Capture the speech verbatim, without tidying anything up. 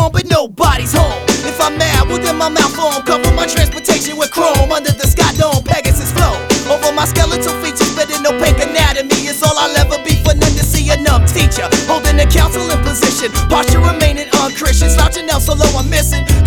on, but nobody's home. If I'm mad, well then my mouth on. Cover my transportation with chrome. Under the sky dome, Pegasus flow. Over my skeletal features, spitting opaque anatomy is all I'll ever be for none to see a numb teacher. Holding a counseling position, posture remaining unchristian. Slouching down so low I'm missing